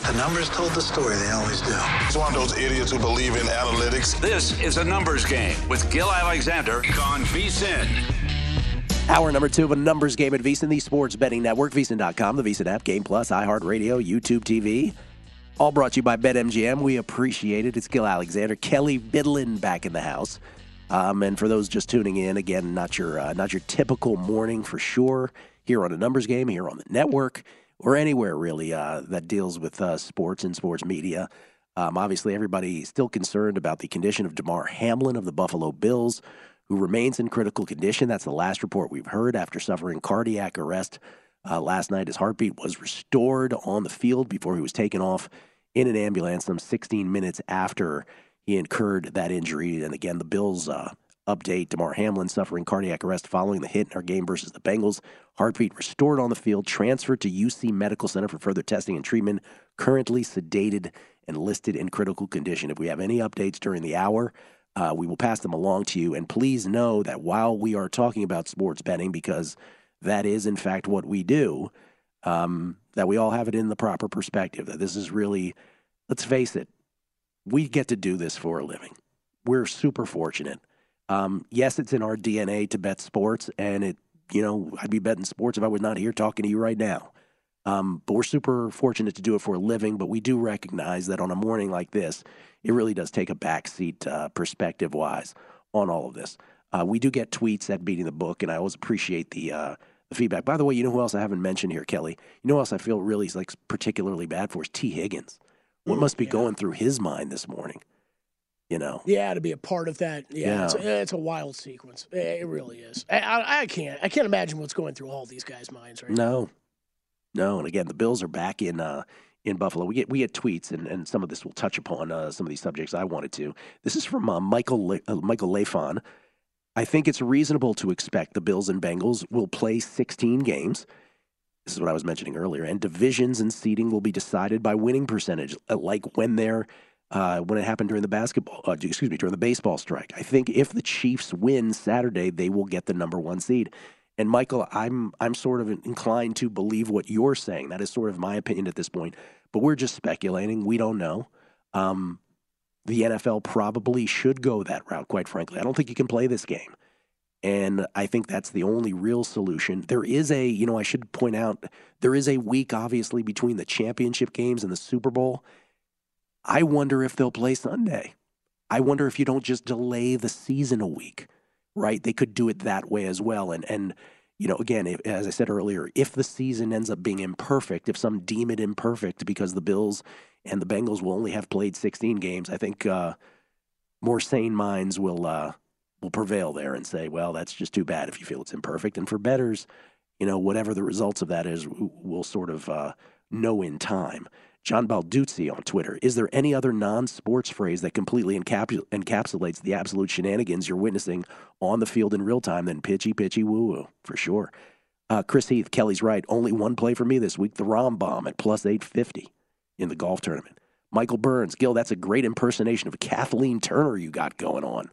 The numbers told the story. They always do. He's one of those idiots who believe in analytics. This is a numbers game with Gil Alexander on VSiN. Hour number 2 of a numbers game at VSiN, the sports betting network, VSiN.com, the VSiN app, Game Plus, iHeartRadio, YouTube TV. All brought to you by BetMGM. We appreciate it. It's Gil Alexander, Kelly Bidlin back in the house. And for those just tuning in, again, not your typical morning for sure. Here on a numbers game, here on the network, or anywhere really that deals with sports and sports media. Obviously, everybody still concerned about the condition of Damar Hamlin of the Buffalo Bills, who remains in critical condition. That's the last report we've heard after suffering cardiac arrest last night. His heartbeat was restored on the field before he was taken off in an ambulance some 16 minutes after he incurred that injury. And again, the Bills update, Damar Hamlin suffering cardiac arrest following the hit in our game versus the Bengals. Heartbeat restored on the field, transferred to UC Medical Center for further testing and treatment, currently sedated and listed in critical condition. If we have any updates during the hour, we will pass them along to you. And please know that while we are talking about sports betting, because that is, in fact, what we do, that we all have it in the proper perspective, that this is really, let's face it, we get to do this for a living. We're super fortunate. Yes, it's in our DNA to bet sports, and I'd be betting sports if I was not here talking to you right now. But we're super fortunate to do it for a living, but we do recognize that on a morning like this, it really does take a backseat perspective-wise on all of this. We do get tweets at Beating the Book, and I always appreciate the feedback. By the way, you know who else I haven't mentioned here, Kelly? You know who else I feel really is particularly bad for is T. Higgins. What must be going through his mind this morning? Yeah, to be a part of that. Yeah. It's a wild sequence. It really is. I can't imagine what's going through all these guys' minds right now. No. And again, the Bills are back in Buffalo. We get tweets, and some of this will touch upon some of these subjects I wanted to. This is from Michael Lafon. I think it's reasonable to expect the Bills and Bengals will play 16 games. This is what I was mentioning earlier. And divisions and seeding will be decided by winning percentage, like when it happened during the baseball strike. I think if the Chiefs win Saturday, they will get the number 1 seed. And Michael, I'm sort of inclined to believe what you're saying. That is sort of my opinion at this point. But we're just speculating. We don't know. The NFL probably should go that route, quite frankly. I don't think you can play this game. And I think that's the only real solution. There is I should point out, there is a week, obviously, between the championship games and the Super Bowl. I wonder if they'll play Sunday. I wonder if you don't just delay the season a week, right? They could do it that way as well. And again, as I said earlier, if the season ends up being imperfect, if some deem it imperfect because the Bills and the Bengals will only have played 16 games, I think more sane minds will prevail there and say, well, that's just too bad if you feel it's imperfect. And for bettors, whatever the results of that is, we'll sort of know in time. John Balduzzi on Twitter, is there any other non-sports phrase that completely encapsulates the absolute shenanigans you're witnessing on the field in real time than pitchy, woo-woo? For sure. Chris Heath, Kelly's right. Only one play for me this week, the Rom Bomb at plus 850 in the golf tournament. Michael Burns, Gil, that's a great impersonation of Kathleen Turner you got going on.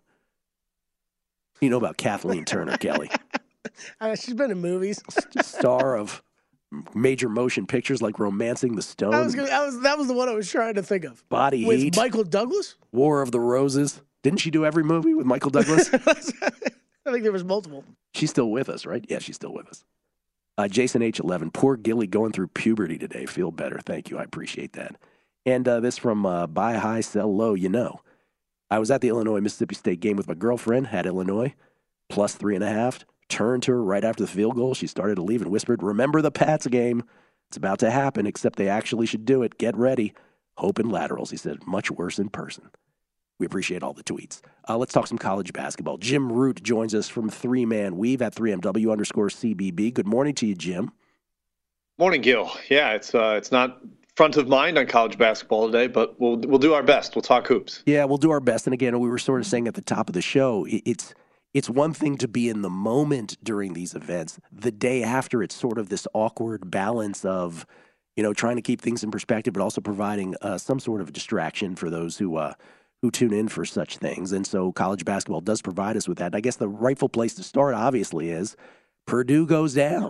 You know about Kathleen Turner, Kelly. She's been in movies. Star of major motion pictures like Romancing the Stone. That was the one I was trying to think of. Body with Heat. Michael Douglas? War of the Roses. Didn't she do every movie with Michael Douglas? I think there was multiple. She's still with us, right? Yeah, she's still with us. Jason H11, poor Gilly going through puberty today. Feel better. Thank you. I appreciate that. And this from Buy High, Sell Low, I was at the Illinois-Mississippi State game with my girlfriend, had Illinois, plus 3.5. Turned to her right after the field goal. She started to leave and whispered, remember the Pats game. It's about to happen, except they actually should do it. Get ready. Hope and laterals, he said. Much worse in person. We appreciate all the tweets. Let's talk some college basketball. Jim Root joins us from 3Man Weave at 3MW_CBB. Good morning to you, Jim. Morning, Gil. Yeah, it's not front of mind on college basketball today, but we'll do our best. We'll talk hoops. Yeah, we'll do our best. And again, we were sort of saying at the top of the show, it's one thing to be in the moment during these events. The day after, it's sort of this awkward balance of, trying to keep things in perspective, but also providing some sort of distraction for those who tune in for such things. And so college basketball does provide us with that. And I guess the rightful place to start, obviously, is Purdue goes down.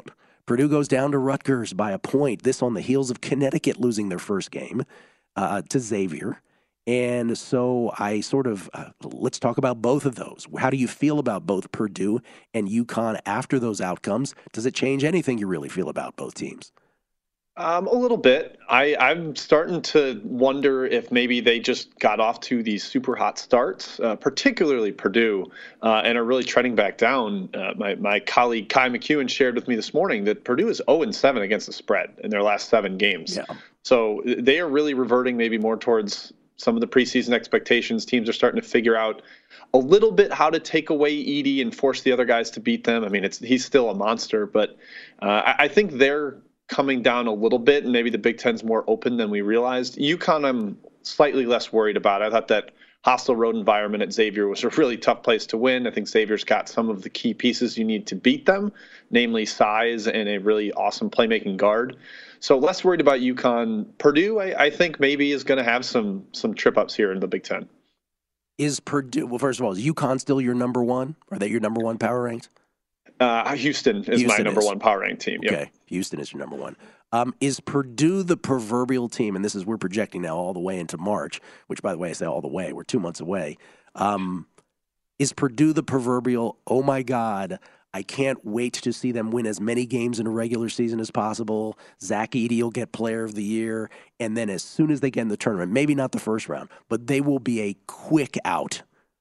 Purdue goes down to Rutgers by a point. This on the heels of Connecticut losing their first game to Xavier. And so I sort of, let's talk about both of those. How do you feel about both Purdue and UConn after those outcomes? Does it change anything you really feel about both teams? A little bit. I'm starting to wonder if maybe they just got off to these super hot starts, particularly Purdue, and are really treading back down. My colleague Kai McEwen shared with me this morning that Purdue is 0-7 against the spread in their last 7 games. Yeah. So they are really reverting maybe more towards some of the preseason expectations. Teams are starting to figure out a little bit how to take away Edey and force the other guys to beat them. I mean, he's still a monster, but I think they're coming down a little bit, and maybe the Big Ten's more open than we realized. UConn, I'm slightly less worried about. I thought that hostile road environment at Xavier was a really tough place to win. I think Xavier's got some of the key pieces you need to beat them, namely size and a really awesome playmaking guard. So less worried about UConn. Purdue, I think maybe is going to have some trip ups here in the Big Ten. Is Purdue, well, first of all, is UConn still your number one? Are they your number one power ranked? Houston is my number one power ranked team. Yep. Okay, Houston is your number one. Is Purdue the proverbial team, and this is, we're projecting now all the way into March, which, by the way, I say all the way, we're 2 months away. Is Purdue the proverbial, oh my God, I can't wait to see them win as many games in a regular season as possible. Zach Edey will get player of the year. And then as soon as they get in the tournament, maybe not the first round, but they will be a quick out.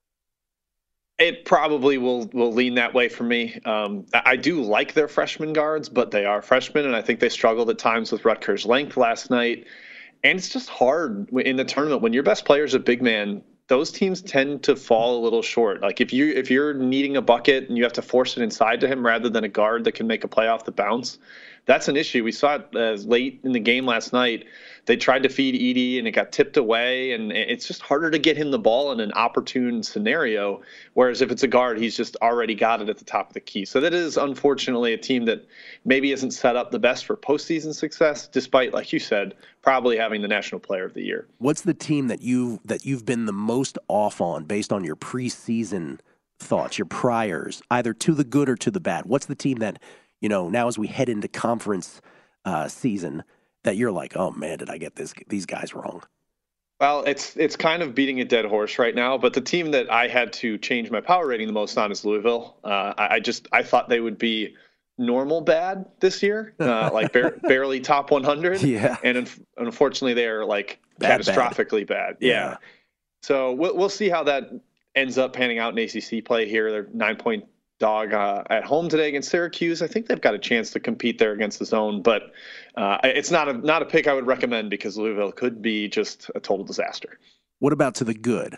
It probably will lean that way for me. I do like their freshman guards, but they are freshmen, and I think they struggled at times with Rutgers' length last night. And it's just hard in the tournament. When your best player is a big man, those teams tend to fall a little short. Like if you're needing a bucket and you have to force it inside to him rather than a guard that can make a play off the bounce, that's an issue. We saw it late in the game last night. They tried to feed Edey and it got tipped away, and it's just harder to get him the ball in an opportune scenario. Whereas if it's a guard, he's just already got it at the top of the key. So that is unfortunately a team that maybe isn't set up the best for postseason success, despite, like you said, probably having the National Player of the Year. What's the team that you've been the most off on based on your preseason thoughts, your priors, either to the good or to the bad? What's the team that, now as we head into conference season, that you're like, oh man, did I get these guys wrong? Well, it's kind of beating a dead horse right now, but the team that I had to change my power rating the most on is Louisville. I thought they would be normal bad this year, like barely top 100. Yeah. And unfortunately, they're like catastrophically bad. Yeah. So we'll see how that ends up panning out in ACC play here. They're 9-point dog at home today against Syracuse. I think they've got a chance to compete there against the zone, but it's not a pick I would recommend because Louisville could be just a total disaster. What about to the good?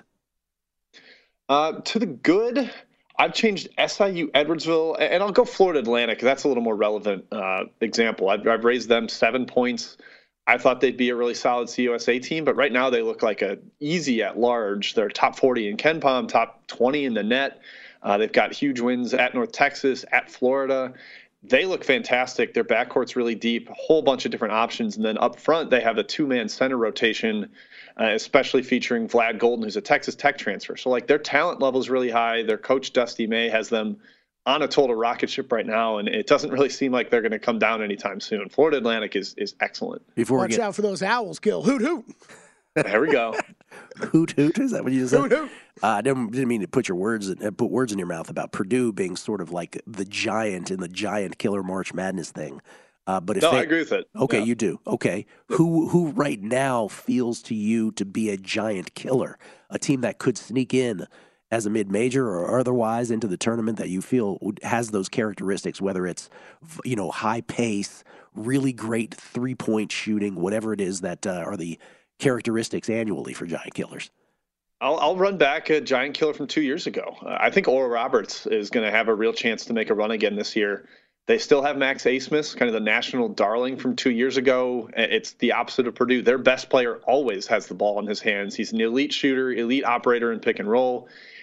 To the good, I've changed SIU Edwardsville, and I'll go Florida Atlantic. That's a little more relevant example. I've raised them 7 points. I thought they'd be a really solid CUSA team, but right now they look like a easy at large. They're top 40 in KenPom, top 20 in the net. They've got huge wins at North Texas, at Florida. They look fantastic. Their backcourt's really deep, a whole bunch of different options. And then up front, they have a 2-man center rotation, especially featuring Vlad Golden, who's a Texas Tech transfer. So, their talent level is really high. Their coach, Dusty May, has them on a total rocket ship right now, and it doesn't really seem like they're going to come down anytime soon. Florida Atlantic is excellent. Watch out for those owls, Gil. Hoot, hoot. There we go. Hoot, hoot. Is that what you just said? Hoot, hoot. I didn't mean to put words in your mouth about Purdue being sort of like the giant in the giant killer March Madness thing. But I agree with it. Okay, yeah. You do. Okay, who right now feels to you to be a giant killer, a team that could sneak in as a mid-major or otherwise into the tournament that you feel has those characteristics, whether it's high pace, really great 3-point shooting, whatever it is that are the characteristics annually for giant killers? I'll run back a giant killer from 2 years ago. I think Oral Roberts is going to have a real chance to make a run again this year. They still have Max Asmus, kind of the national darling from 2 years ago. It's the opposite of Purdue. Their best player always has the ball in his hands. He's an elite shooter, elite operator in pick and roll.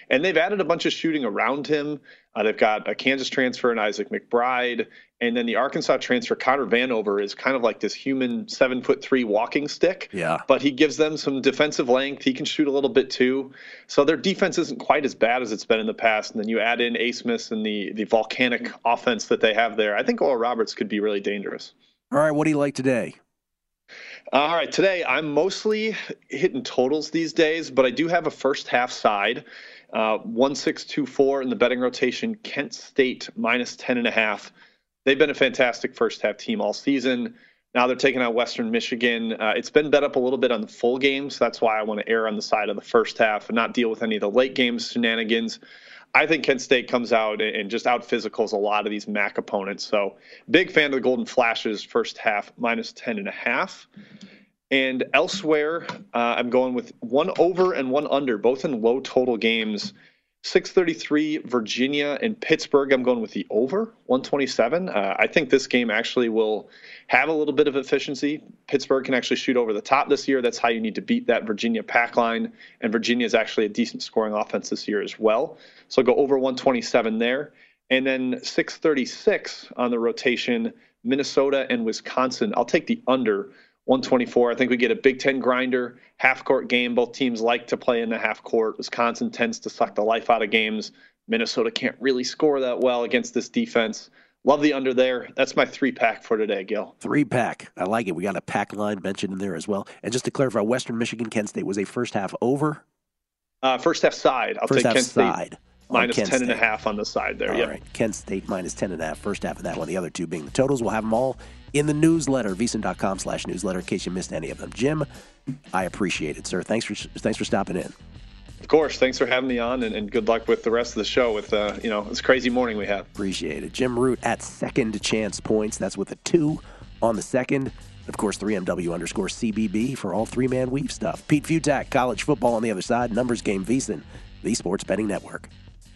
And they've added a bunch of shooting around him. They've got a Kansas transfer in Isaac McBride. And then the Arkansas transfer, Connor Vanover, is kind of like this human 7'3" walking stick. Yeah. But he gives them some defensive length. He can shoot a little bit too. So their defense isn't quite as bad as it's been in the past. And then you add in A. Smith and the volcanic offense that they have there. I think Oral Roberts could be really dangerous. All right, what do you like today? All right, today I'm mostly hitting totals these days, but I do have a first half side. 1-6-2-4 in the betting rotation, Kent State minus 10.5. They've been a fantastic first half team all season. Now they're taking out Western Michigan. It's been bet up a little bit on the full game, so that's why I want to err on the side of the first half and not deal with any of the late game shenanigans. I think Kent State comes out and just out physicals a lot of these MAC opponents. So big fan of the Golden Flashes first half minus 10.5. And elsewhere, I'm going with 1 over and 1 under, both in low total games. 6:33 Virginia and Pittsburgh. I'm going with the over 127. I think this game actually will have a little bit of efficiency. Pittsburgh can actually shoot over the top this year. That's how you need to beat that Virginia pack line. And Virginia is actually a decent scoring offense this year as well. So I'll go over 127 there. And then 6:36 on the rotation, Minnesota and Wisconsin. I'll take the under 124. I think we get a Big Ten grinder, half-court game. Both teams like to play in the half-court. Wisconsin tends to suck the life out of games. Minnesota can't really score that well against this defense. Love the under there. That's my 3-pack for today, Gil. 3-pack. I like it. We got a pack line mentioned in there as well. And just to clarify, Western Michigan, Kent State was a first half over? First half side. I'll first take half Kent side. State minus 10.5 on the side there. All right. Kent State minus 10.5. First half of that one. The other two being the totals. We'll have them all in the newsletter, vsin.com/newsletter, in case you missed any of them. Jim, I appreciate it, sir. Thanks for stopping in. Of course. Thanks for having me on, and good luck with the rest of the show with, this crazy morning we have. Appreciate it. Jim Root at Second Chance Points. That's with a 2 on the second. Of course, 3MW_CBB for all three-man weave stuff. Pete Futak, college football on the other side. Numbers game VSiN, the Sports Betting Network.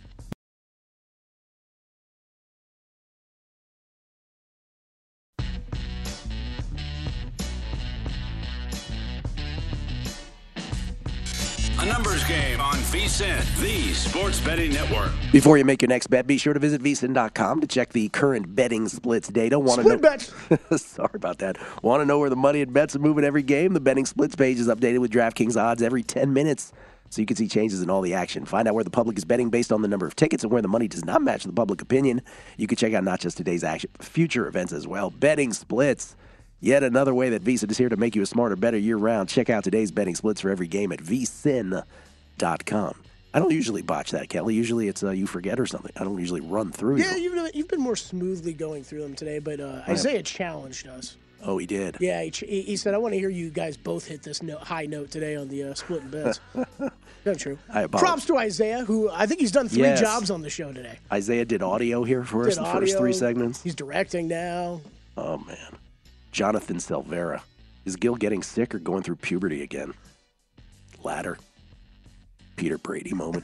A numbers game on VSiN, the Sports Betting Network. Before you make your next bet, be sure to visit vsin.com to check the current betting splits data. Bets. Sorry about that. Want to know where the money and bets are moving every game? The betting splits page is updated with DraftKings odds every 10 minutes, so you can see changes in all the action. Find out where the public is betting based on the number of tickets and where the money does not match the public opinion. You can check out not just today's action, but future events as well. Betting splits. Yet another way that VSiN is here to make you a smarter, better year-round. Check out today's betting splits for every game at vsin.com. I don't usually botch that, Kelly. Usually it's you forget or something. I don't usually run through. Yeah, you've been more smoothly going through them today, but Isaiah challenged us. Oh, he did? Yeah, he said, I want to hear you guys both hit this high note today on the splitting bets. That's true. Props to Isaiah, who I think he's done 3 jobs on the show today. Isaiah did audio here for us, the first 3 segments. He's directing now. Oh, man. Jonathan Silvera. Is Gil getting sick or going through puberty again? Latter. Peter Brady moment.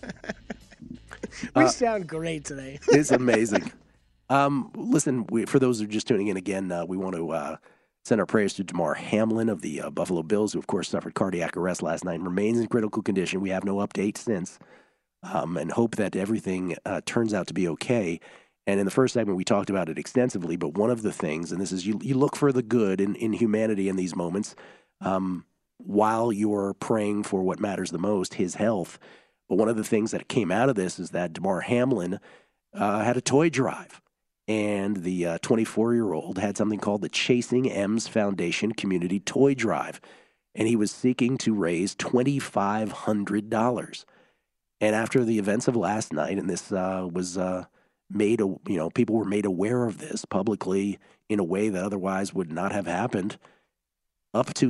We sound great today. It's amazing. Listen, for those who are just tuning in again, we want to send our prayers to Damar Hamlin of the Buffalo Bills, who, of course, suffered cardiac arrest last night and remains in critical condition. We have no update since, and hope that everything turns out to be okay. And in the first segment, we talked about it extensively, but one of the things, and this is you look for the good in humanity in these moments while you're praying for what matters the most, his health. But one of the things that came out of this is that Damar Hamlin had a toy drive, and the 24-year-old had something called the Chasing M's Foundation Community Toy Drive, and he was seeking to raise $2,500. And after the events of last night, and this was people were made aware of this publicly in a way that otherwise would not have happened. Up to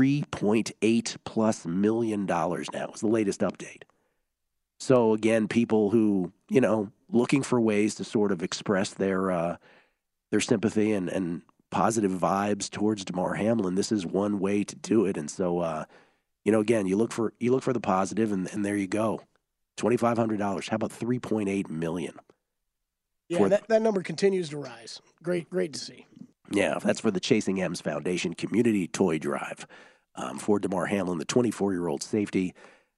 $3.8+ million now is the latest update. So again, people who, looking for ways to sort of express their sympathy and positive vibes towards Damar Hamlin, this is one way to do it. And so, again, you look for the positive, and there you go. $2,500. How about $3.8 million? Yeah, that number continues to rise. Great to see. Yeah, that's for the Chasing M's Foundation Community Toy Drive for Damar Hamlin, the 24-year-old safety.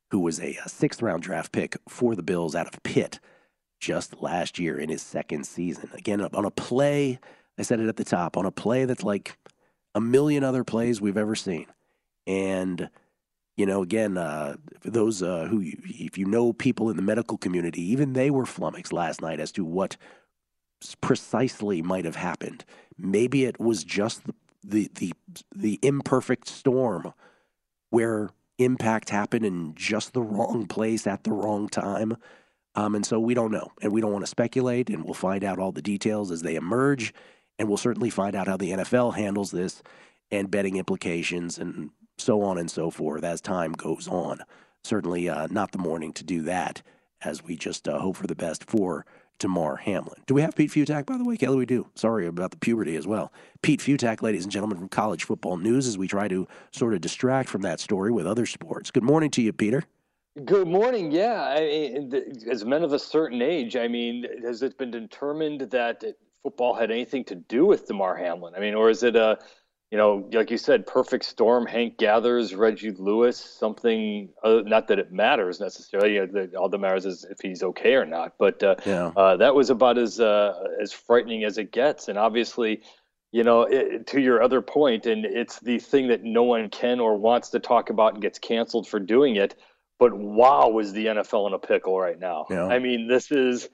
who was a 6th-round draft pick for the Bills out of Pitt just last year in his 2nd season. Again, on a play, I said it at the top, on a play that's like a million other plays we've ever seen. And, again, for those who, if you know people in the medical community, even they were flummoxed last night as to what precisely might have happened. Maybe it was just the imperfect storm where impact happened in just the wrong place at the wrong time. And so we don't know, and we don't want to speculate, and we'll find out all the details as they emerge, and we'll certainly find out how the NFL handles this and betting implications and so on and so forth as time goes on. Certainly not the morning to do that, as we just hope for the best for Damar Hamlin. Do we have Pete Fiutak, by the way? Kelly, we do. Sorry about the puberty as well. Pete Fiutak, ladies and gentlemen, from College Football News, as we try to sort of distract from that story with other sports. Good morning to you, Peter. Good morning. Yeah. As men of a certain age, has it been determined that football had anything to do with Damar Hamlin? Or is it like you said, perfect storm, Hank Gathers, Reggie Lewis, something, not that it matters necessarily. All that matters is if he's okay or not. But that was about as frightening as it gets. And obviously, to your other point, and it's the thing that no one can or wants to talk about and gets canceled for doing it. But wow, is the NFL in a pickle right now? Yeah. This is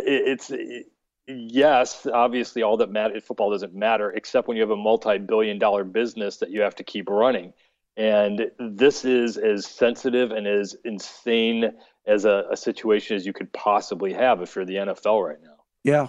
yes, obviously all that matters, football doesn't matter, except when you have a multi-billion-dollar business that you have to keep running. And this is as sensitive and as insane as a situation as you could possibly have if you're the NFL right now. Yeah,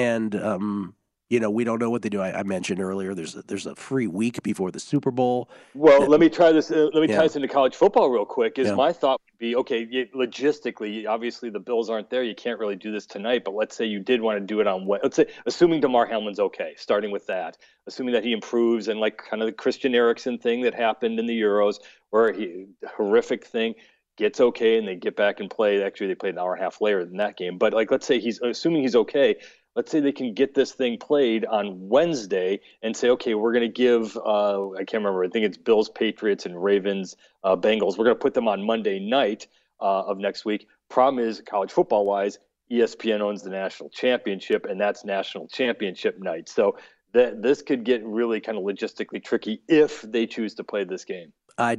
and we don't know what they do. I mentioned earlier there's a free week before the Super Bowl. Well, let me try this. Let me tie this into college football real quick. My thought would be, okay, logistically, obviously the Bills aren't there. You can't really do this tonight. But let's say you did want to do it on let's say, assuming Damar Hamlin's okay, starting with that, assuming that he improves and like kind of the Christian Eriksen thing that happened in the Euros, where horrific thing. Gets okay and they get back and play. Actually, they played an hour and a half later than that game. But let's say assuming he's okay. Let's say they can get this thing played on Wednesday and say, okay, we're going to give, I can't remember, I think it's Bills, Patriots, and Ravens, Bengals. We're going to put them on Monday night of next week. Problem is, college football-wise, ESPN owns the national championship, and that's national championship night. So this could get really kind of logistically tricky if they choose to play this game.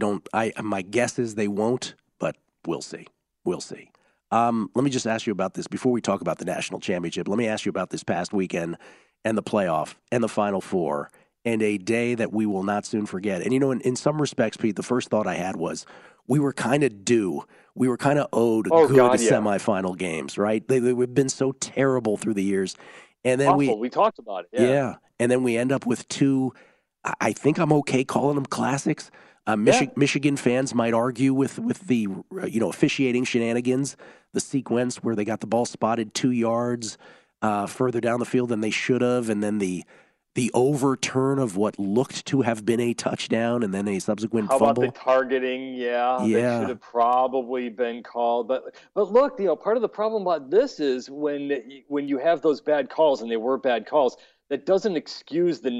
My guess is they won't, but we'll see. We'll see. Let me just ask you about this before we talk about the national championship. Let me ask you about this past weekend and the playoff and the Final Four and a day that we will not soon forget. And, in some respects, Pete, the first thought I had was we were kind of due. We were kind of owed semifinal games, right? They've been so terrible through the years. And then we talked about it. Yeah. And then we end up with two, I think I'm okay calling them classics. Michigan fans might argue with the officiating shenanigans, the sequence where they got the ball spotted 2 yards further down the field than they should have, and then the overturn of what looked to have been a touchdown and then a subsequent fumble. How about the targeting? Yeah. They should have probably been called. But look, part of the problem about this is when you have those bad calls, and they were bad calls, that doesn't excuse the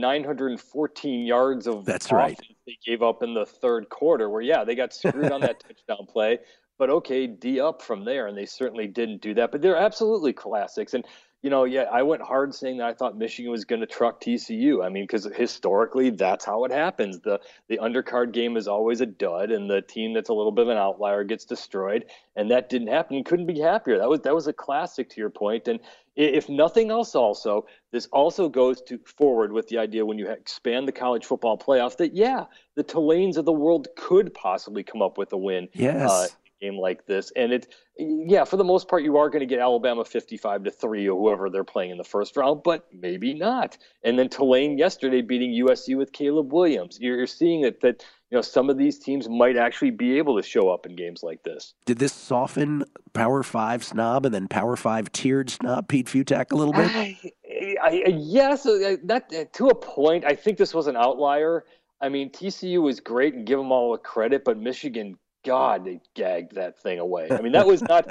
914 yards of offense they gave up in the third quarter where, they got screwed on that touchdown play. But, okay, D up from there, and they certainly didn't do that. But they're absolutely classics. And, I went hard saying that I thought Michigan was going to truck TCU. Because historically that's how it happens. The undercard game is always a dud, and the team that's a little bit of an outlier gets destroyed. And that didn't happen. Couldn't be happier. That was a classic, to your point. And if nothing else, also, this also goes forward with the idea when you expand the college football playoff that, the Tulanes of the world could possibly come up with a win. Yes. Game like this, and for the most part, you are going to get Alabama 55-3 or whoever they're playing in the first round, but maybe not. And then Tulane yesterday beating USC with Caleb Williams. You're seeing that some of these teams might actually be able to show up in games like this. Did this soften Power 5 snob and then Power 5 tiered snob Pete Fiutak a little bit? Yes, that to a point. I think this was an outlier. TCU was great and give them all the credit, but Michigan. God, they gagged that thing away. That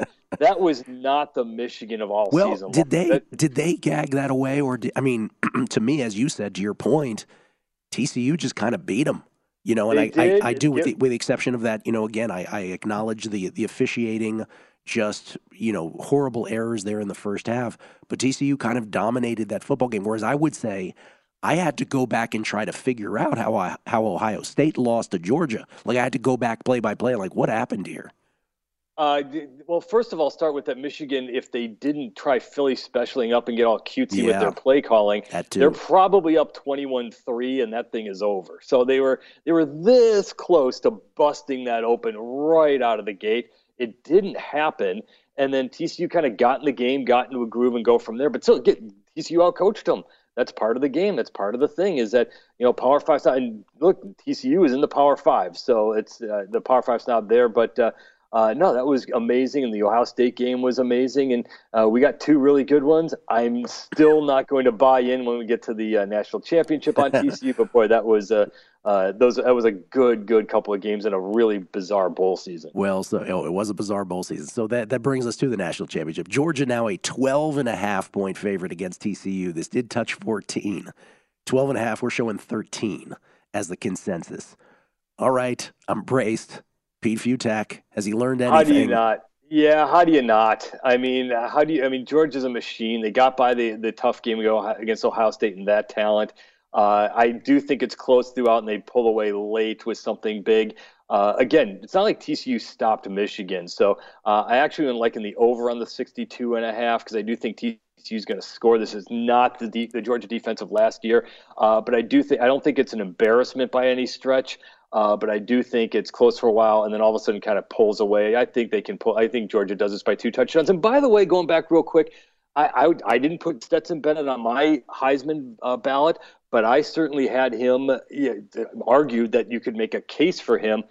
was not the Michigan of all season. Well, did they gag that away, or to me, as you said, to your point, TCU just kind of beat them. You know, and I do with the exception of that. You know, again, I acknowledge the officiating. Just, horrible errors there in the first half. But TCU kind of dominated that football game. Whereas I would say I had to go back and try to figure out how Ohio State lost to Georgia. Like, I had to go back play by play. Like, what happened here? Well, first of all, start with that Michigan. If they didn't try Philly specialing up and get all cutesy with their play calling, they're probably up 21-3, and that thing is over. So they were this close to busting that open right out of the gate. It didn't happen, and then TCU kind of got in the game, got into a groove, and go from there. But still, TCU outcoached them. That's part of the game. That's part of the thing is that, Power 5's not – and look, TCU is in the Power 5, so it's the Power 5's not there. But, no, that was amazing, and the Ohio State game was amazing, and we got two really good ones. I'm still not going to buy in when we get to the national championship on TCU, but, boy, that was that was a good couple of games in a really bizarre bowl season. Well, it was a bizarre bowl season. So that brings us to the national championship. Georgia now a 12.5-point favorite against TCU. This did touch 14. 12.5, we're showing 13 as the consensus. All right, I'm braced. Pete Fiutak, has he learned anything? How do you not? Yeah, how do you not? I mean, Georgia's a machine. They got by the tough game against Ohio State and that talent. I do think it's close throughout, and they pull away late with something big. Again, it's not like TCU stopped Michigan. So I actually am liking the over on the 62.5 because I do think TCU's going to score. This is not the Georgia defense of last year, but I don't think it's an embarrassment by any stretch. But I do think it's close for a while, and then all of a sudden kind of pulls away. I think they can pull. I think Georgia does this by 2 touchdowns. And by the way, going back real quick, I didn't put Stetson Bennett on my Heisman ballot, but I certainly had him argued that you could make a case for him.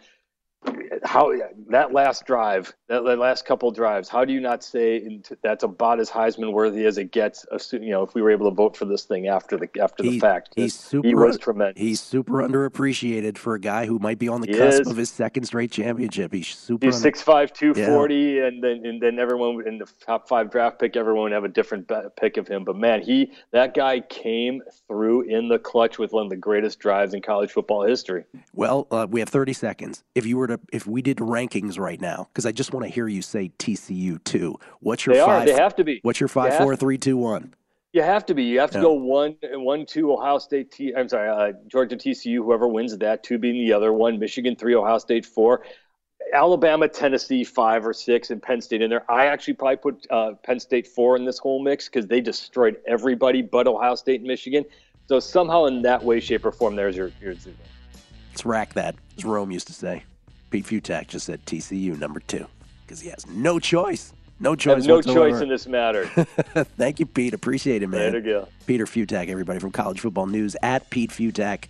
How that last drive, that last couple drives, how do you not say that's about as Heisman worthy as it gets? If we were able to vote for this thing after the fact, he was tremendous. He's super underappreciated for a guy who might be on the cusp of his second straight championship. He's 6'5", 240, and then everyone in the top 5 draft pick, everyone would have a different pick of him. But man, that guy came through in the clutch with one of the greatest drives in college football history. Well, we have 30 seconds. If we did rankings right now, because I just want to hear you say TCU too. What's your They have to be. What's your 5, 4, 3, 2, 1? You have to be. You have to go 1, 2 Ohio State. Georgia TCU. Whoever wins that, 2 being the other one. Michigan 3, Ohio State 4. Alabama, Tennessee 5 or 6, and Penn State in there. I actually probably put Penn State 4 in this whole mix because they destroyed everybody but Ohio State and Michigan. So somehow in that way, shape, or form, there's your zero. Let's rack that, as Rome used to say. Pete Fiutak just said TCU number 2 because he has no choice. No choice in this matter. Thank you, Pete. Appreciate it, man. There you go. Peter Fiutak, everybody from College Football News at Pete Fiutak,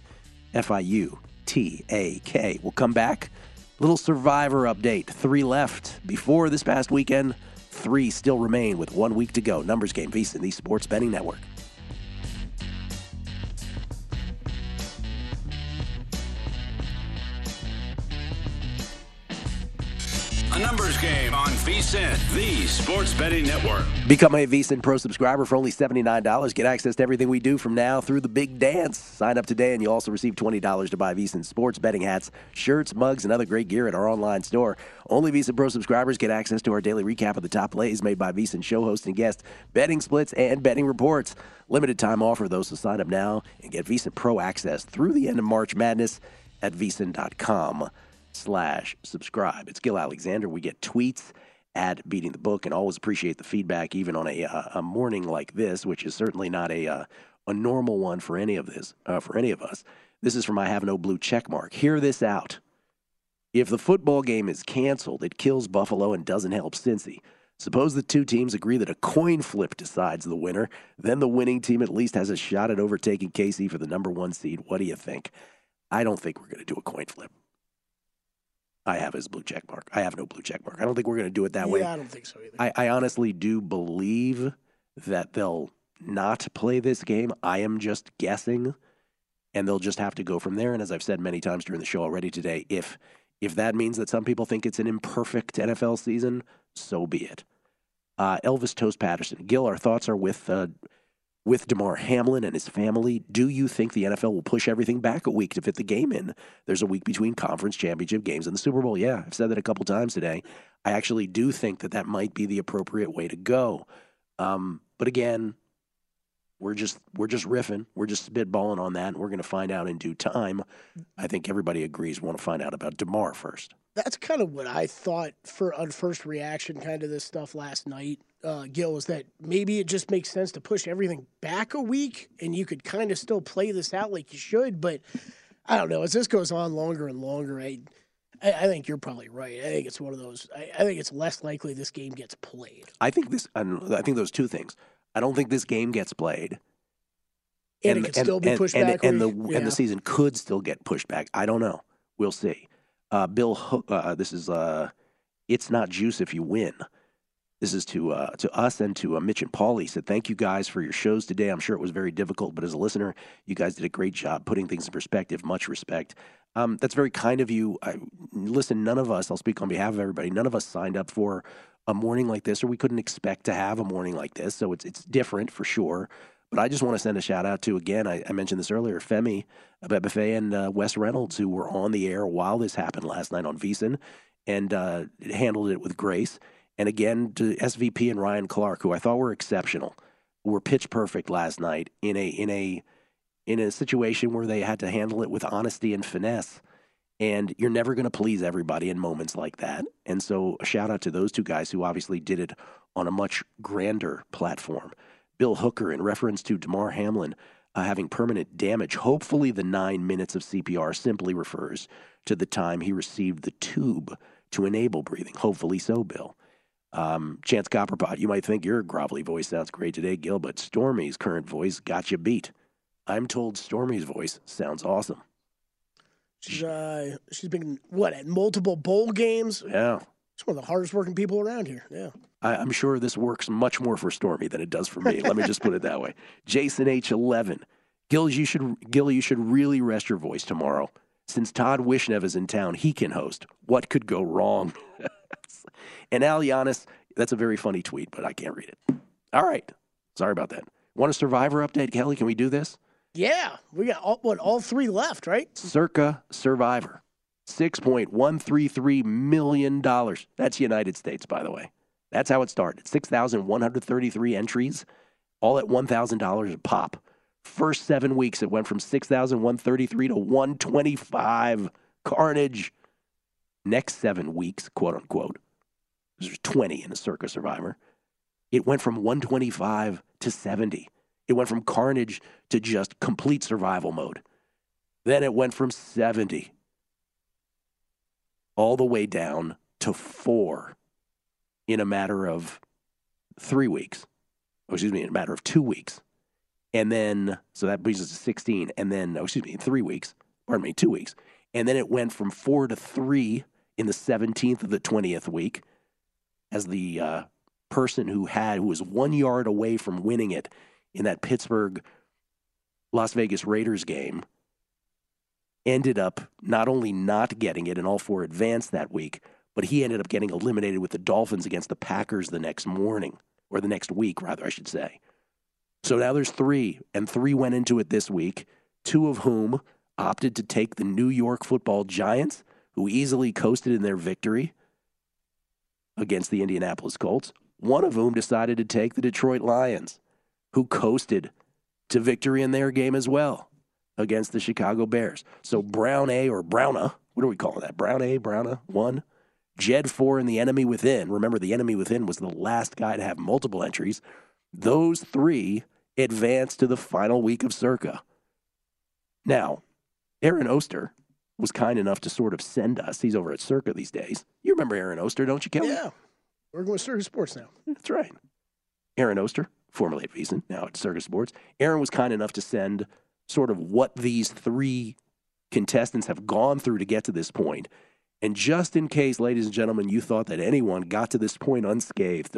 Fiutak. We'll come back. Little Survivor update. 3 left before this past weekend. 3 still remain with 1 week to go. Numbers Game, VSiN, the Sports Betting Network. A Numbers Game on VSiN, the Sports Betting Network. Become a VSiN Pro subscriber for only $79. Get access to everything we do from now through the big dance. Sign up today and you'll also receive $20 to buy VSiN sports betting hats, shirts, mugs, and other great gear at our online store. Only VSiN Pro subscribers get access to our daily recap of the top plays made by VSiN show hosts and guests, betting splits, and betting reports. Limited time offer, though, so sign up now and get VSiN Pro access through the end of March Madness at VSiN.com/subscribe. It's Gil Alexander. We get tweets at Beating the Book and always appreciate the feedback, even on a morning like this, which is certainly not a normal one for any of us. This is from I Have No Blue Checkmark. Hear this out. If the football game is canceled, it kills Buffalo and doesn't help Cincy. Suppose the 2 teams agree that a coin flip decides the winner. Then the winning team at least has a shot at overtaking KC for the number 1 seed. What do you think? I don't think we're going to do a coin flip. I have his blue check mark. I have no blue check mark. I don't think we're going to do it that way. Yeah, I don't think so either. I honestly do believe that they'll not play this game. I am just guessing, and they'll just have to go from there. And as I've said many times during the show already today, if that means that some people think it's an imperfect NFL season, so be it. Elvis Toast Patterson. Gil, our thoughts are with with Damar Hamlin and his family, do you think the NFL will push everything back a week to fit the game in? There's a week between conference championship games and the Super Bowl. Yeah, I've said that a couple times today. I actually do think that might be the appropriate way to go. But again, we're just riffing. We're just spitballing on that, and we're going to find out in due time. I think everybody agrees we want to find out about Damar first. That's kind of what I thought on first reaction kind of this stuff last night, Gil, is that maybe it just makes sense to push everything back a week and you could kind of still play this out like you should. But I don't know. As this goes on longer and longer, I think you're probably right. I think it's one of those. I think it's less likely this game gets played. I think those two things. I don't think this game gets played. And it could still be pushed back. And the season could still get pushed back. I don't know. We'll see. Bill Hook, this is It's Not Juice If You Win. This is to us and to Mitch and Paulie. Said, thank you guys for your shows today. I'm sure it was very difficult, but as a listener, you guys did a great job putting things in perspective. Much respect. That's very kind of you. Listen, none of us, I'll speak on behalf of everybody, none of us signed up for a morning like this, or we couldn't expect to have a morning like this. So it's different for sure. But I just want to send a shout out to, again, I mentioned this earlier, Femi Abebefe and Wes Reynolds, who were on the air while this happened last night on VSiN and handled it with grace. And again, to SVP and Ryan Clark, who I thought were exceptional, were pitch perfect last night in a situation where they had to handle it with honesty and finesse. And you're never going to please everybody in moments like that. And so a shout out to those two guys who obviously did it on a much grander platform. Bill Hooker, in reference to Damar Hamlin having permanent damage, hopefully the 9 minutes of CPR simply refers to the time he received the tube to enable breathing. Hopefully so, Bill. Chance Copperpot, you might think your grovelly voice sounds great today, Gil, but Stormy's current voice got you beat. I'm told Stormy's voice sounds awesome. She's been, at multiple bowl games? Yeah. She's one of the hardest working people around here, yeah. I'm sure this works much more for Stormy than it does for me. Let me just put it that way. Jason H11. Gil, you should really rest your voice tomorrow. Since Todd Wishnev is in town, he can host. What could go wrong? And Al Giannis, that's a very funny tweet, but I can't read it. All right. Sorry about that. Want a Survivor update, Kelly? Can we do this? Yeah. We got all three left, right? Circa Survivor. $6.133 million. That's United States, by the way. That's how it started. 6,133 entries, all at $1,000 a pop. First 7 weeks, it went from 6,133 to 125. Carnage. Next 7 weeks, quote unquote, there's 20 in a Circa Survivor. It went from 125 to 70. It went from carnage to just complete survival mode. Then it went from 70 all the way down to 4 in a matter of 3 weeks. In a matter of 2 weeks. And then, so that brings us to 16. And then, 3 weeks. 2 weeks. And then it went from 4 to 3 in the 17th of the 20th week as the person who was 1 yard away from winning it in that Pittsburgh Las Vegas Raiders game ended up not only not getting it and all 4 advanced that week, but he ended up getting eliminated with the Dolphins against the Packers the next morning, or the next week, rather, I should say. So now there's 3, and 3 went into it this week, 2 of whom opted to take the New York Football Giants, who easily coasted in their victory against the Indianapolis Colts. 1 of whom decided to take the Detroit Lions, who coasted to victory in their game as well against the Chicago Bears. So Brown A or Browna, what are we calling that? Brown A, Browna, 1. Jed 4 and the Enemy Within. Remember, the Enemy Within was the last guy to have multiple entries. Those 3 advanced to the final week of Circa. Now, Aaron Oster was kind enough to sort of send us. He's over at Circa these days. You remember Aaron Oster, don't you, Kelly? Yeah. We're going to Circa Sports now. That's right. Aaron Oster, formerly at VSiN, now at Circa Sports. Aaron was kind enough to send sort of what these 3 contestants have gone through to get to this point. And just in case, ladies and gentlemen, you thought that anyone got to this point unscathed,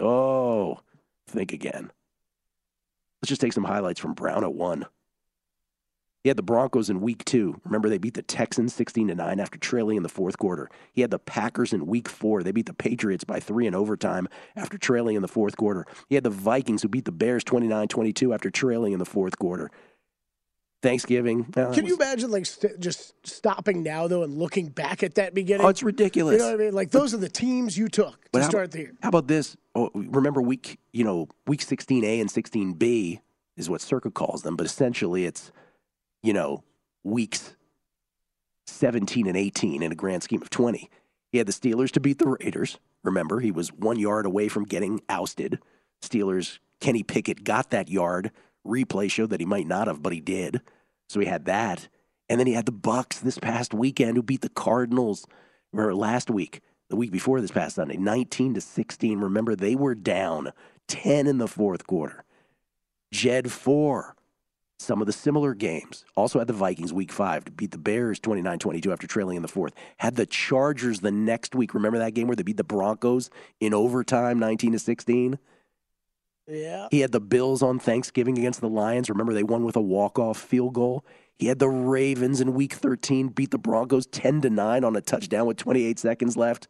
think again. Let's just take some highlights from Brown at 1. He had the Broncos in week 2. Remember, they beat the Texans 16-9 after trailing in the fourth quarter. He had the Packers in week 4. They beat the Patriots by 3 in overtime after trailing in the fourth quarter. He had the Vikings who beat the Bears 29-22 after trailing in the fourth quarter. Thanksgiving. Can you imagine just stopping now, though, and looking back at that beginning? Oh, it's ridiculous. You know what I mean? Like, those are the teams you took to start the year. How about this? Oh, remember week 16A and 16B is what Circa calls them, but essentially it's, weeks 17 and 18 in a grand scheme of 20. He had the Steelers to beat the Raiders. Remember, he was 1 yard away from getting ousted. Steelers, Kenny Pickett got that yard. Replay showed that he might not have, but he did. So he had that. And then he had the Bucs this past weekend who beat the Cardinals. Remember last week, the week before this past Sunday, 19-16. Remember, they were down 10 in the fourth quarter. Jed 4. Some of the similar games. Also had the Vikings week 5 to beat the Bears 29-22 after trailing in the fourth. Had the Chargers the next week. Remember that game where they beat the Broncos in overtime 19-16? Yeah. He had the Bills on Thanksgiving against the Lions. Remember, they won with a walk-off field goal. He had the Ravens in week 13 beat the Broncos 10-9 on a touchdown with 28 seconds left.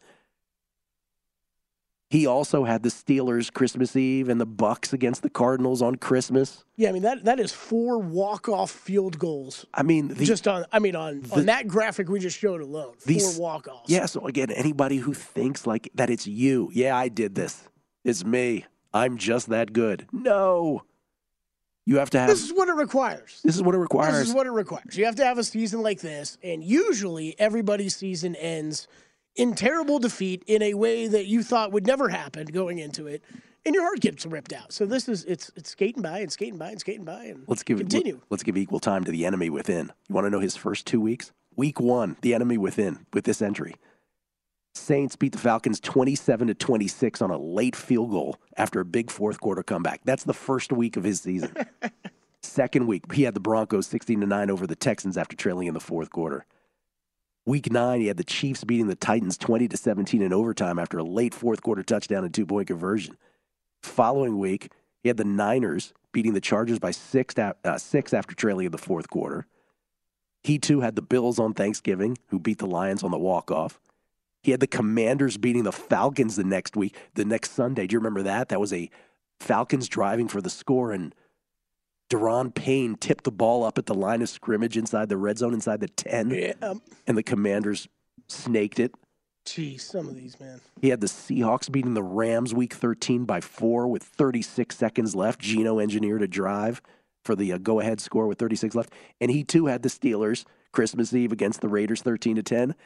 He also had the Steelers Christmas Eve and the Bucs against the Cardinals on Christmas. Yeah, I mean that is 4 walk-off field goals. I mean, on that graphic we just showed alone, 4 walk-offs. Yeah, so again, anybody who thinks like that it's you. Yeah, I did this. It's me. I'm just that good. No. You have to have... This is what it requires. This is what it requires. You have to have a season like this, and usually everybody's season ends in terrible defeat in a way that you thought would never happen going into it, and your heart gets ripped out. So this is, it's skating by and skating by and skating by, and let's give equal time to the enemy within. You want to know his first 2 weeks? Week 1, the enemy within, with this entry. Saints beat the Falcons 27-26 on a late field goal after a big fourth quarter comeback. That's the first week of his season. Second week, he had the Broncos 16-9 over the Texans after trailing in the fourth quarter. Week 9, he had the Chiefs beating the Titans 20-17 in overtime after a late fourth quarter touchdown and 2-point conversion. Following week, he had the Niners beating the Chargers by 6 after trailing in the fourth quarter. He too had the Bills on Thanksgiving, who beat the Lions on the walk-off. He had the Commanders beating the Falcons the next Sunday. Do you remember that? That was a Falcons driving for the score, and Deron Payne tipped the ball up at the line of scrimmage inside the red zone, inside the 10, and the Commanders snaked it. Geez, some of these, man. He had the Seahawks beating the Rams week 13 by 4 with 36 seconds left. Geno engineered a drive for the go-ahead score with 36 left. And he, too, had the Steelers Christmas Eve against the Raiders 13-10.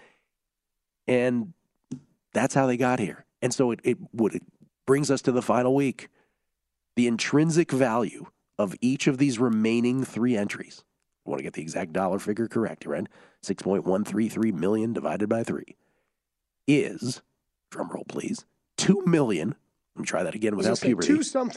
And that's how they got here. And so it brings us to the final week. The intrinsic value of each of these remaining 3 entries, I want to get the exact dollar figure correct, right? $6.133 million divided by 3 is, drum roll please, $2,000,000. Let me try that again without puberty.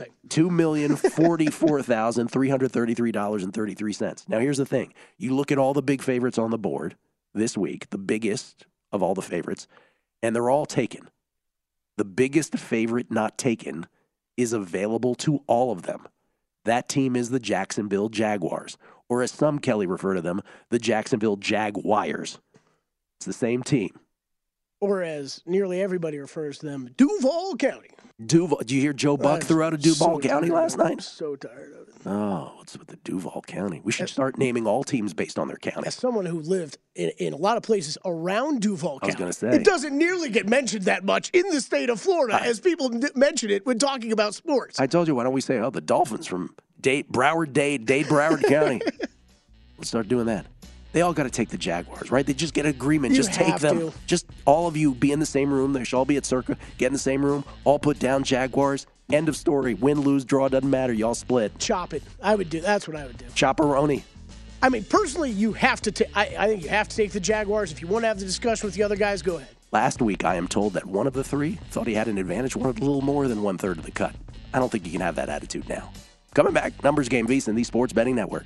$2,044,333.33. Now here's the thing. You look at all the big favorites on the board this week, the biggest of all the favorites, and they're all taken. The biggest favorite not taken is available to all of them. That team is the Jacksonville Jaguars, or as some Kelly refer to them, the Jacksonville Jaguars. It's the same team. Or as nearly everybody refers to them, Duval County. Duval. Did you hear Joe Buck threw out of Duval County last night? I'm so tired of it. Oh, what's with the Duval County? We should start naming all teams based on their county. As someone who lived in a lot of places around Duval County, I was going to say, it doesn't nearly get mentioned that much in the state of Florida as people mention it when talking about sports. I told you, why don't we say, the Dolphins from Broward County. Let's start doing that. They all got to take the Jaguars, right? They just get an agreement. Just take them. Just all of you be in the same room. They should all be at Circa. Get in the same room. All put down Jaguars. End of story. Win, lose, draw, doesn't matter. Y'all split. Chop it. I would do. That's what I would do. Chop-a-roni. I mean, personally, you have to take. I think you have to take the Jaguars. If you want to have the discussion with the other guys, go ahead. Last week, I am told that one of the 3 thought he had an advantage, wanted a little more than 1/3 of the cut. I don't think you can have that attitude now. Coming back, Numbers Game VSiN, the Sports Betting Network.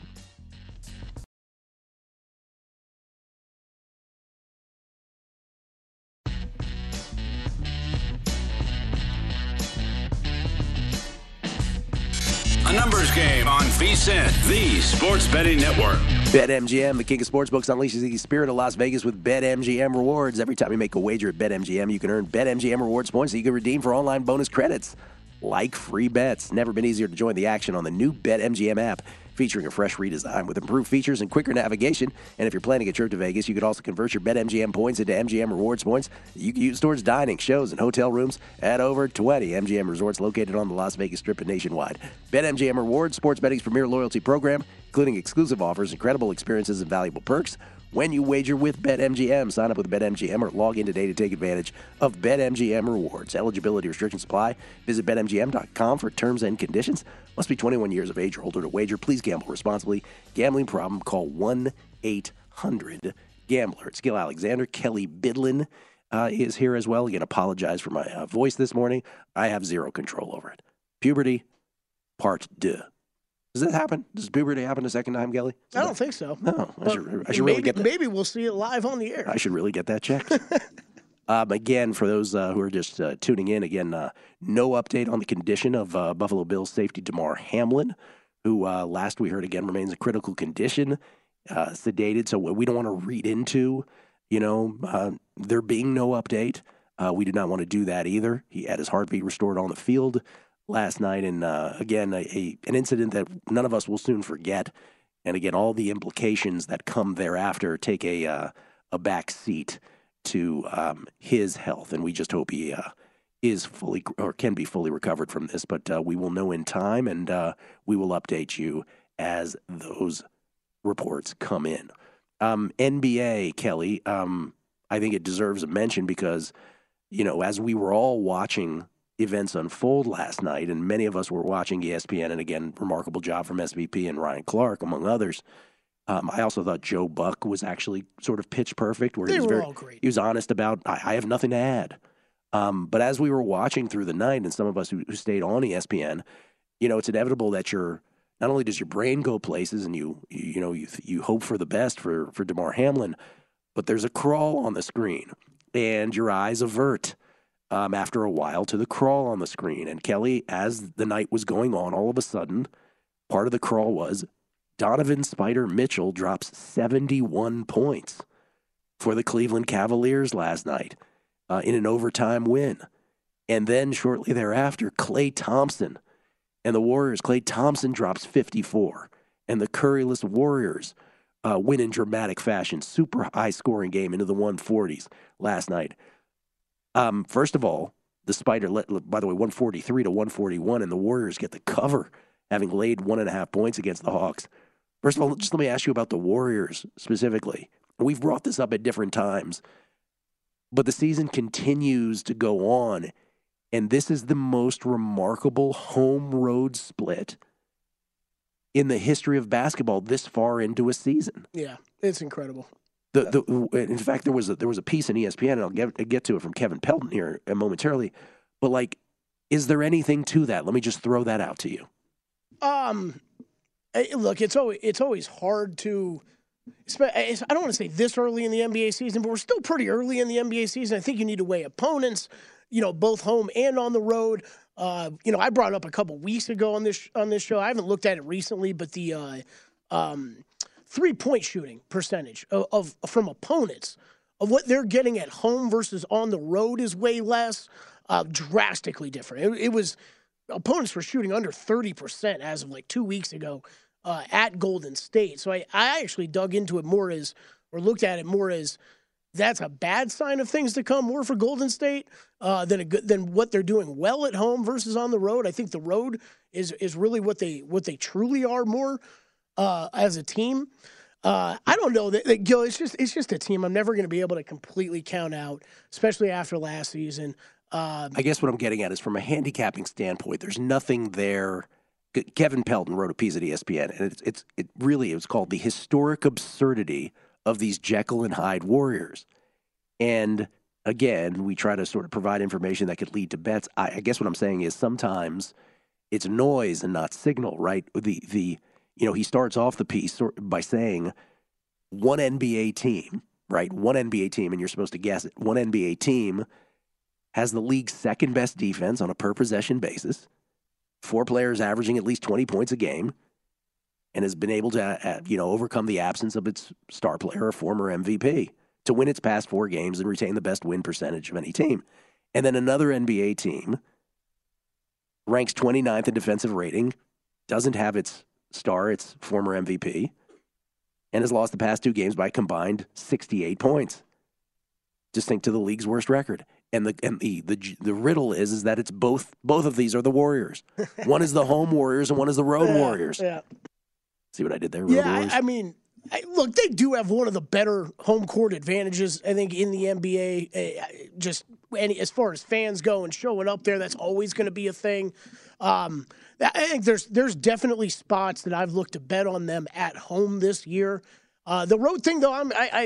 A Numbers Game on VSiN, the Sports Betting Network. BetMGM, the king of sportsbooks, unleashes the spirit of Las Vegas with BetMGM rewards. Every time you make a wager at BetMGM, you can earn BetMGM rewards points that you can redeem for online bonus credits, like free bets. Never been easier to join the action on the new BetMGM app, featuring a fresh redesign with improved features and quicker navigation. And if you're planning a trip to Vegas, you could also convert your BetMGM points into MGM rewards points you can use towards dining, shows, and hotel rooms at over 20 MGM resorts located on the Las Vegas Strip and nationwide. BetMGM Rewards, sports betting's premier loyalty program, including exclusive offers, incredible experiences, and valuable perks. When you wager with BetMGM, sign up with BetMGM or log in today to take advantage of BetMGM rewards. Eligibility restrictions apply. Visit BetMGM.com for terms and conditions. Must be 21 years of age or older to wager. Please gamble responsibly. Gambling problem? Call 1-800-GAMBLER. It's Gil Alexander. Kelly Bidlin is here as well. Again, apologize for my voice this morning. I have zero control over it. Puberty, part 2. Does that happen? Does puberty happen a second time, Kelly? I don't think so. No, I should really get that. Maybe we'll see it live on the air. I should really get that checked. Again, for those who are just tuning in, no update on the condition of Buffalo Bills safety Damar Hamlin, who last we heard again remains in critical condition, sedated. So we don't want to read into, there being no update. We do not want to do that either. He had his heartbeat restored on the field last night, and again, an incident that none of us will soon forget. And again, all the implications that come thereafter take a back seat to his health, and we just hope he is fully or can be fully recovered from this. But we will know in time, and we will update you as those reports come in. NBA, Kelly, I think it deserves a mention because, as we were all watching events unfold last night, and many of us were watching ESPN, and again, remarkable job from SVP and Ryan Clark, among others. I also thought Joe Buck was actually sort of pitch perfect, where all great. He was honest about, I have nothing to add. But as we were watching through the night, and some of us who stayed on ESPN, it's inevitable that not only does your brain go places, and you hope for the best for Damar Hamlin, but there's a crawl on the screen, and your eyes avert after a while to the crawl on the screen. And Kelly, as the night was going on, all of a sudden, part of the crawl was Donovan Spider Mitchell drops 71 points for the Cleveland Cavaliers last night in an overtime win. And then shortly thereafter, Klay Thompson and the Warriors. Klay Thompson drops 54. And the Curryless Warriors win in dramatic fashion. Super high-scoring game into the 140s last night. First of all, the Spider, by the way, 143 to 141, and the Warriors get the cover, having laid 1.5 points against the Hawks. First of all, just let me ask you about the Warriors specifically. We've brought this up at different times, but the season continues to go on, and this is the most remarkable home-road split in the history of basketball this far into a season. Yeah, it's incredible. In fact, there was a piece in ESPN, and I'll get to it from Kevin Pelton here momentarily. But is there anything to that? Let me just throw that out to you. Look, it's always hard to. I don't want to say this early in the NBA season, but we're still pretty early in the NBA season. I think you need to weigh opponents, both home and on the road. I brought it up a couple weeks ago on this show. I haven't looked at it recently, but the 3-point shooting percentage of from opponents of what they're getting at home versus on the road is way less, drastically different. It was opponents were shooting under 30% as of 2 weeks ago at Golden State. So I actually dug into it looked at it more as that's a bad sign of things to come more for Golden State than what they're doing well at home versus on the road. I think the road is really what they truly are more. As a team, I don't know that Gil. It's just a team I'm never going to be able to completely count out, especially after last season. I guess what I'm getting at is from a handicapping standpoint, there's nothing there. Kevin Pelton wrote a piece at ESPN, and it was called "The Historic Absurdity of These Jekyll and Hyde Warriors." And again, we try to sort of provide information that could lead to bets. I guess what I'm saying is sometimes it's noise and not signal, right? He starts off the piece by saying one NBA team, right? One NBA team, and you're supposed to guess it. One NBA team has the league's second best defense on a per possession basis, 4 players averaging at least 20 points a game, and has been able to, overcome the absence of its star player or former MVP to win its past 4 games and retain the best win percentage of any team. And then another NBA team ranks 29th in defensive rating, doesn't have its star, its former MVP, and has lost the past 2 games by a combined 68 points. Distinct to the league's worst record. And the riddle is that it's both of these are the Warriors. One is the home Warriors and one is the road Warriors. Yeah. See what I did there? Road Warriors? I mean, look, they do have one of the better home court advantages, I think, in the NBA. As far as fans go and showing up there, that's always going to be a thing. I think there's definitely spots that I've looked to bet on them at home this year. The road thing, though,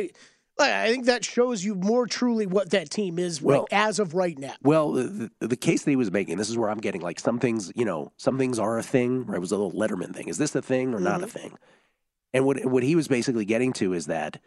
I think that shows you more truly what that team is as of right now. Well, the case that he was making, this is where I'm getting like some things are a thing. Right? It was a little Letterman thing. Is this a thing or not a thing? And what he was basically getting to is that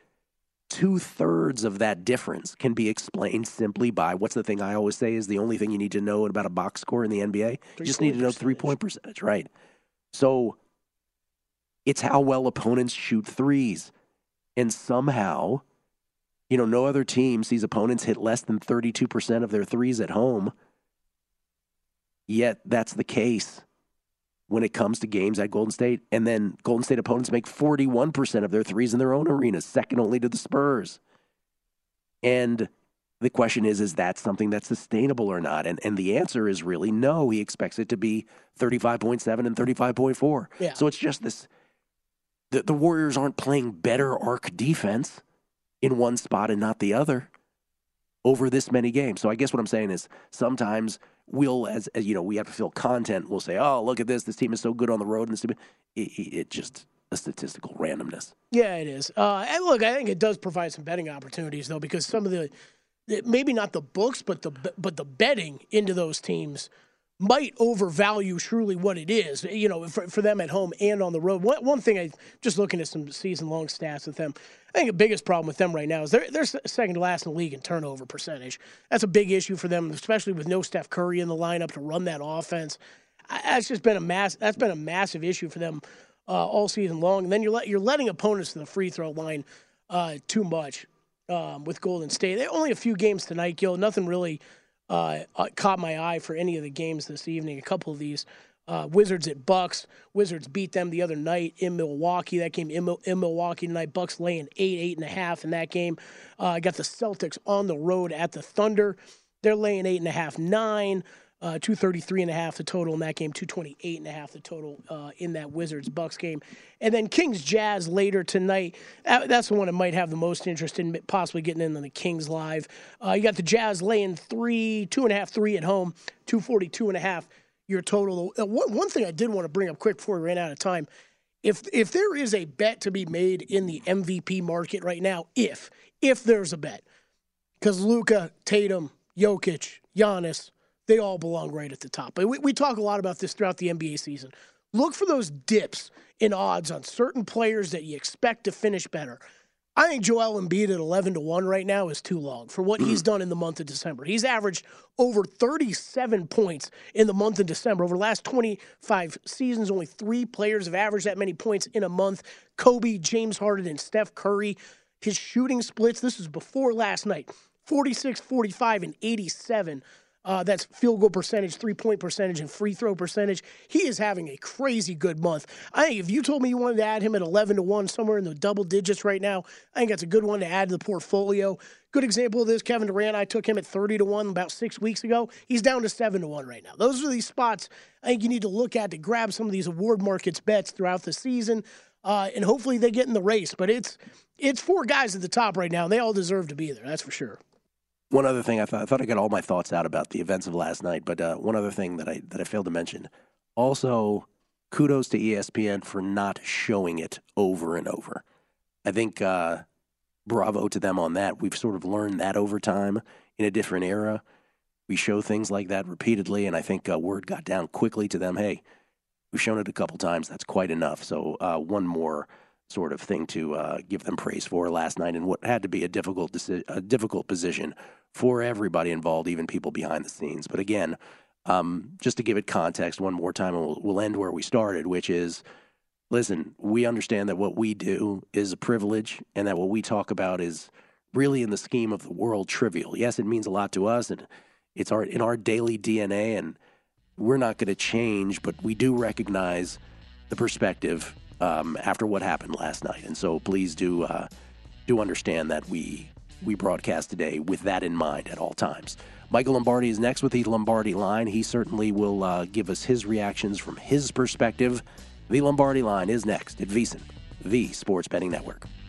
2/3 of that difference can be explained simply by what's the thing I always say is the only thing you need to know about a box score in the NBA. You just need to know 3-point percentage, right? So it's how well opponents shoot threes. And somehow, no other team sees opponents hit less than 32% of their threes at home. Yet that's the case when it comes to games at Golden State. And then Golden State opponents make 41% of their threes in their own arenas, second only to the Spurs. And the question is that something that's sustainable or not? And the answer is really no. He expects it to be 35.7 and 35.4. Yeah. So it's just this. The Warriors aren't playing better arc defense in one spot and not the other over this many games. So I guess what I'm saying is sometimes we'll, as we have to fill content, we'll say, oh, look at this. This team is so good on the road. And this team, it's just a statistical randomness. Yeah, it is. And look, I think it does provide some betting opportunities, though, because some of the maybe not the books, but the betting into those teams might overvalue truly what it is, for them at home and on the road. One thing, I just looking at some season-long stats with them, I think the biggest problem with them right now is they're second to last in the league in turnover percentage. That's a big issue for them, especially with no Steph Curry in the lineup to run that offense. That's just been a massive issue for them all season long. And then you're letting opponents to the free throw line too much with Golden State. There are only a few games tonight, Gil. Nothing really caught my eye for any of the games this evening. A couple of these. Wizards at Bucks. Wizards beat them the other night in Milwaukee. That game in Milwaukee tonight. Bucks laying 8.5 in that game. Got the Celtics on the road at the Thunder. They're laying 8.5, 9. 233.5 the total in that game. 228.5 the total in that Wizards-Bucks game. And then Kings-Jazz later tonight. That's the one that might have the most interest in possibly getting in on the Kings live. You got the Jazz laying 2.5, 3 at home. 242.5 your total. One thing I did want to bring up quick before we ran out of time, if there is a bet to be made in the MVP market right now, if there's a bet, because Luka, Tatum, Jokic, Giannis, they all belong right at the top. But we talk a lot about this throughout the NBA season. Look for those dips in odds on certain players that you expect to finish better. I think Joel Embiid at 11-1 right now is too long for what he's done in the month of December. He's averaged over 37 points in the month of December. Over the last 25 seasons, only 3 players have averaged that many points in a month. Kobe, James Harden, and Steph Curry. His shooting splits, this was before last night, 46, 45, and 87. That's field goal percentage, 3-point percentage, and free throw percentage. He is having a crazy good month. I think if you told me you wanted to add him at 11-1, somewhere in the double digits right now, I think that's a good one to add to the portfolio. Good example of this, Kevin Durant. I took him at 30-1 about 6 weeks ago. He's down to 7-1 right now. Those are these spots I think you need to look at to grab some of these award markets bets throughout the season, and hopefully they get in the race. But it's 4 guys at the top right now, and they all deserve to be there. That's for sure. One other thing, I thought I got all my thoughts out about the events of last night, but one other thing that I failed to mention. Also, kudos to ESPN for not showing it over and over. I think bravo to them on that. We've sort of learned that over time in a different era. We show things like that repeatedly, and I think word got down quickly to them, hey, we've shown it a couple times. That's quite enough. So one more sort of thing to give them praise for last night in what had to be a difficult position for everybody involved, even people behind the scenes. But again, just to give it context one more time, and we'll end where we started, which is, listen, we understand that what we do is a privilege and that what we talk about is really in the scheme of the world trivial. Yes, it means a lot to us and it's in our daily DNA, and we're not going to change, but we do recognize the perspective after what happened last night. And so please do understand that we broadcast today with that in mind at all times. Michael Lombardi is next with the Lombardi Line. He certainly will give us his reactions from his perspective. The Lombardi Line is next at VSiN, the Sports Betting Network.